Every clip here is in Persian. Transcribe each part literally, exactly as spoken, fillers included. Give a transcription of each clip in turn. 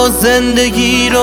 زندگی رو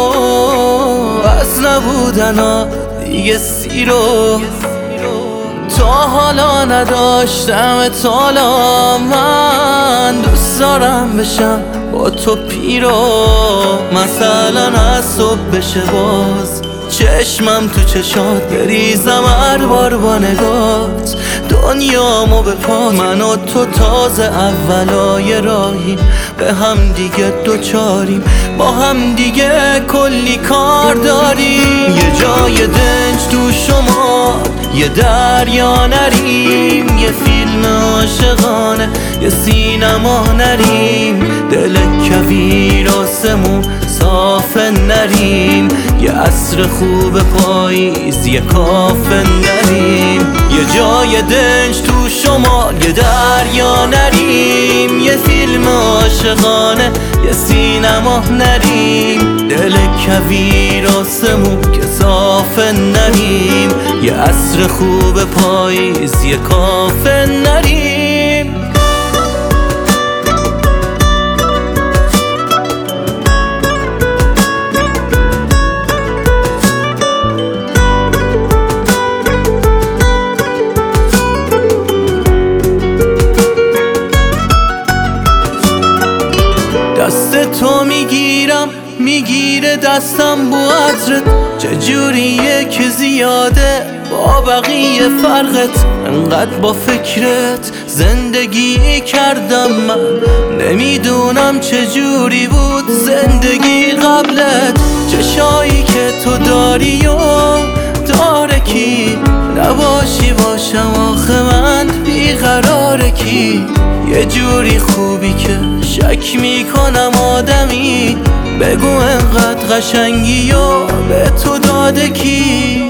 از نبودن دیگه سی رو تا حالا نداشتم تالا. من دوست دارم بشم با تو پیرو، مثلا از صبح بشه باز چشمم تو چشات بریزم هر بار با نگات دنیامو به پا. من و تو تازه اولای راهیم، به هم دیگه دوچاریم، با هم دیگه کلی کار داریم. یه جای دنج تو شما، یه دریا نریم، یه فیلم عاشقانه، یه سینما نریم، دل کویر آسمون صافه نریم، یه عصر خوب پاییز یه کافه نریم. یه جای دنج تو شما، یه دریا نریم، یه فیلم عاشقانه، یه سینما نریم، دل کویر آسمون که صافه نریم، یه عصر خوب پاییز یه کافه نریم. دست تو میگیرم میگیره دستم بو عطرت، چجوریه که زیاده با بقیه فرقت؟ انقدر با فکرت زندگی کردم من، نمیدونم چجوری بود زندگی قبلت. چشایی که تو داری و داره کی، نباشی باشم آخه من بیقراره کی. یه جوری خوبی که شک میکنم آدمی، بگو انقدر قشنگی و به تو داده کی.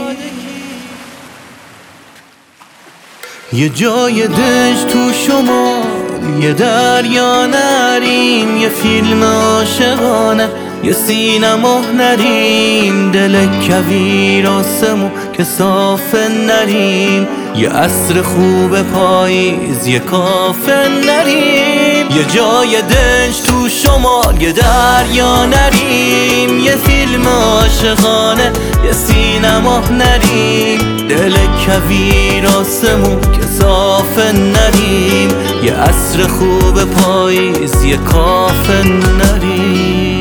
یه جای دنج تو شما، یه دریا نریم، یه فیلم عاشقانه، یه سینما نریم، دل کویر آسمون که صافه نریم، یه عصر خوب پاییز یه کافه نریم. یه جای دنج تو شما، یه دریا نریم، یه فیلم عاشقانه، یه سینما نریم، دل کویر آسمون که صافه نریم، یه عصر خوب پاییز یه کافه نریم.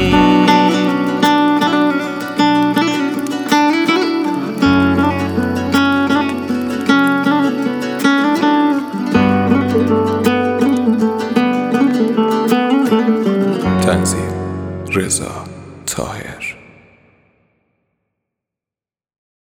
تنظیم رضا طاهر.